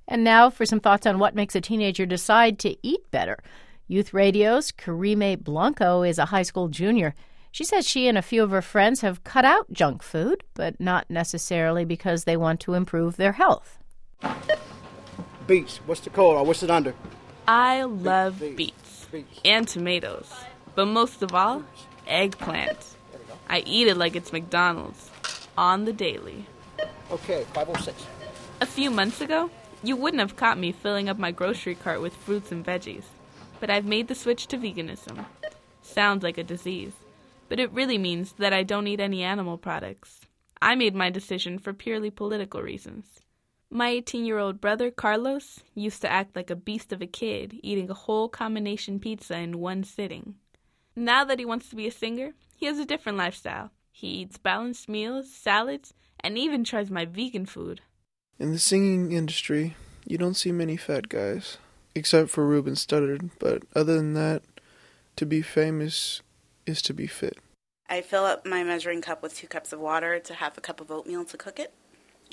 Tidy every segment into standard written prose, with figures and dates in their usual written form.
And now for some thoughts on what makes a teenager decide to eat better. Youth Radio's Karime Blanco is a high school junior. She says she and a few of her friends have cut out junk food, but not necessarily because they want to improve their health. Beets. What's the code or what's it under? I love beets and tomatoes, but most of all, eggplant. I eat it like it's McDonald's, on the daily. Okay, 506. A few months ago, you wouldn't have caught me filling up my grocery cart with fruits and veggies, but I've made the switch to veganism. Sounds like a disease, but it really means that I don't eat any animal products. I made my decision for purely political reasons. My 18-year-old brother, Carlos, used to act like a beast of a kid, eating a whole combination pizza in one sitting. Now that he wants to be a singer, he has a different lifestyle. He eats balanced meals, salads, and even tries my vegan food. In the singing industry, you don't see many fat guys, except for Ruben Studdard, but other than that, to be famous is to be fit. I fill up my measuring cup with 2 cups of water to half a cup of oatmeal to cook it.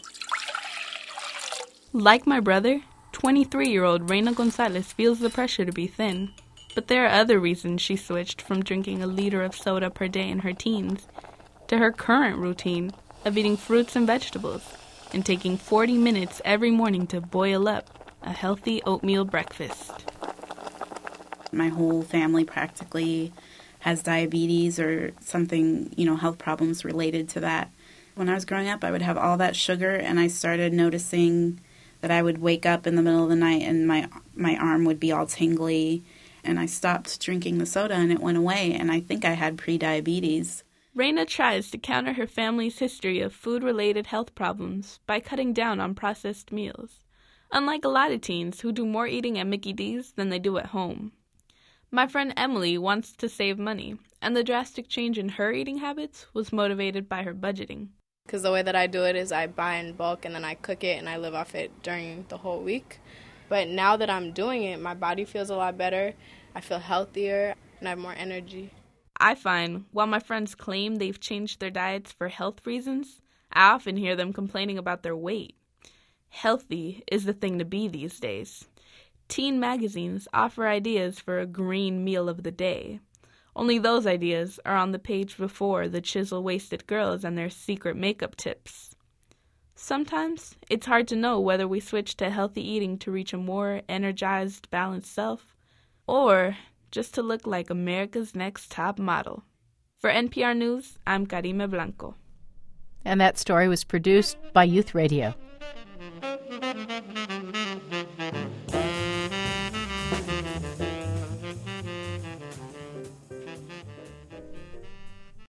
Like my brother, 23-year-old Reina Gonzalez feels the pressure to be thin. But there are other reasons she switched from drinking a liter of soda per day in her teens to her current routine of eating fruits and vegetables and taking 40 minutes every morning to boil up a healthy oatmeal breakfast. My whole family practically has diabetes or something, health problems related to that. When I was growing up, I would have all that sugar, and I started noticing that I would wake up in the middle of the night and my arm would be all tingly, and I stopped drinking the soda and it went away, and I think I had prediabetes. Reina tries to counter her family's history of food-related health problems by cutting down on processed meals, unlike a lot of teens who do more eating at Mickey D's than they do at home. My friend Emily wants to save money, and the drastic change in her eating habits was motivated by her budgeting. Because the way that I do it is I buy in bulk and then I cook it and I live off it during the whole week. But now that I'm doing it, my body feels a lot better, I feel healthier, and I have more energy. I find, while my friends claim they've changed their diets for health reasons, I often hear them complaining about their weight. Healthy is the thing to be these days. Teen magazines offer ideas for a green meal of the day. Only those ideas are on the page before the chisel-waisted girls and their secret makeup tips. Sometimes it's hard to know whether we switch to healthy eating to reach a more energized, balanced self, or just to look like America's Next Top Model. For NPR News, I'm Karime Blanco. And that story was produced by Youth Radio.